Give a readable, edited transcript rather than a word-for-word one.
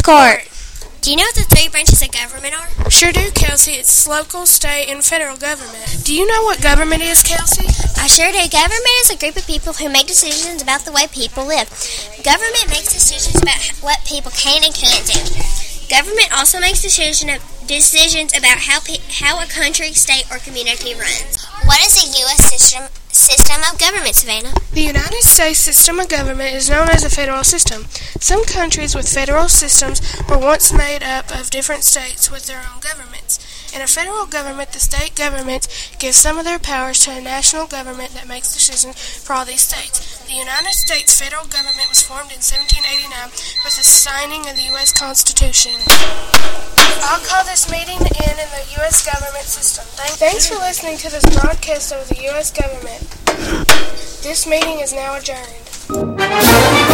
Court. Do you know what the three branches of government are? Sure do, Kelsey. It's local, state, and federal government. Do you know what government is, Kelsey? I sure do. Government is a group of people who make decisions about the way people live. Government makes decisions about what people can and can't do. Government also makes decisions about how a country, state, or community runs. What is the U.S. system of government, Savannah? The United States system of government is known as a federal system. Some countries with federal systems were once made up of different states with their own governments. In a federal government, the state governments give some of their powers to a national government that makes decisions for all these states. The United States federal government was formed in 1789 with the signing of the U.S. Constitution. I'll call this meeting the end in the U.S. government system. Thanks for listening to this broadcast of the U.S. government. This meeting is now adjourned.